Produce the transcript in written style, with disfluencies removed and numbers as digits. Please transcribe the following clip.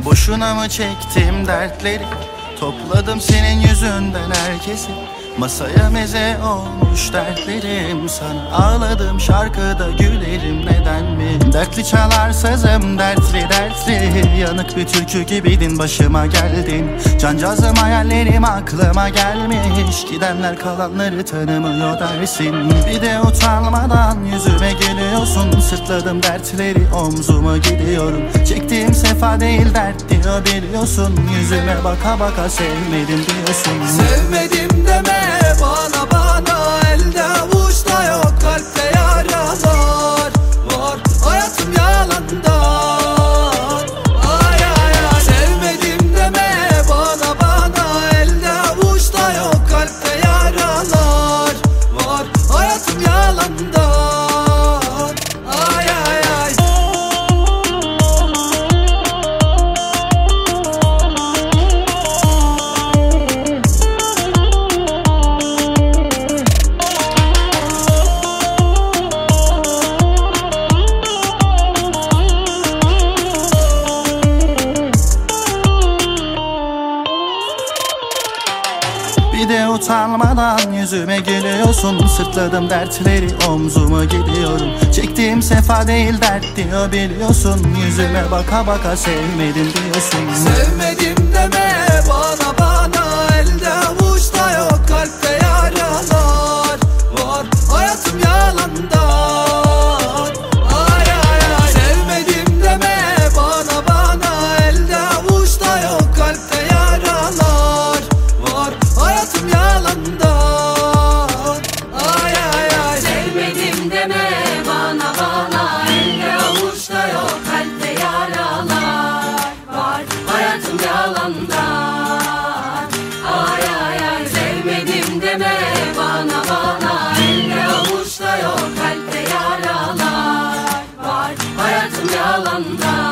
Boşuna mı çektim dertleri? Topladım senin yüzünden herkesi. Masaya meze olmuş dertlerim. Sana ağladım şarkıda gülerim, neden mi? Dertli çalar sazım, dertli dertli. Yanık bir türkü gibiydin, başıma geldin. Cancağızım hayallerim aklıma gelmiş. Gidenler kalanları tanımıyor dersin. Bir de utanmadan yüzüme gülüyorsun. Sırtladım dertleri, omzuma gidiyorum. Çektiğim sefa değil dert diyor biliyorsun. Yüzüme baka baka sevmedim diyorsun. Sevmedim deme bana, elde avuçta yok, kalpte yaralar var, hayatım yalandan. Ay ay ay, sevmedim deme bana, elde avuçta yok, kalpte yaralar var, hayatım yalandan. Ay ay ay. Bir de utanmadan yüzüme gülüyorsun. Sırtladım dertleri, omzuma gidiyorum. Çektiğim sefa değil dert diyor biliyorsun. Yüzüme baka baka sevmedim diyorsun. Sevmedim deme bana, elde avuçta yok, kalpte yaralar var, hayatım yalandan. Ay ay ay, sevmedim deme bana, elde avuçta yok, kalpte yaralar var, hayatım yalandan. Ay ay ay. Sevmedim deme bana, elde avuçta yok, kalpte yaralar var, hayatım yalandan. Ay ay ay, sevmedim deme bana, elde avuçta yok, kalpte yaralar var, hayatım yalandan.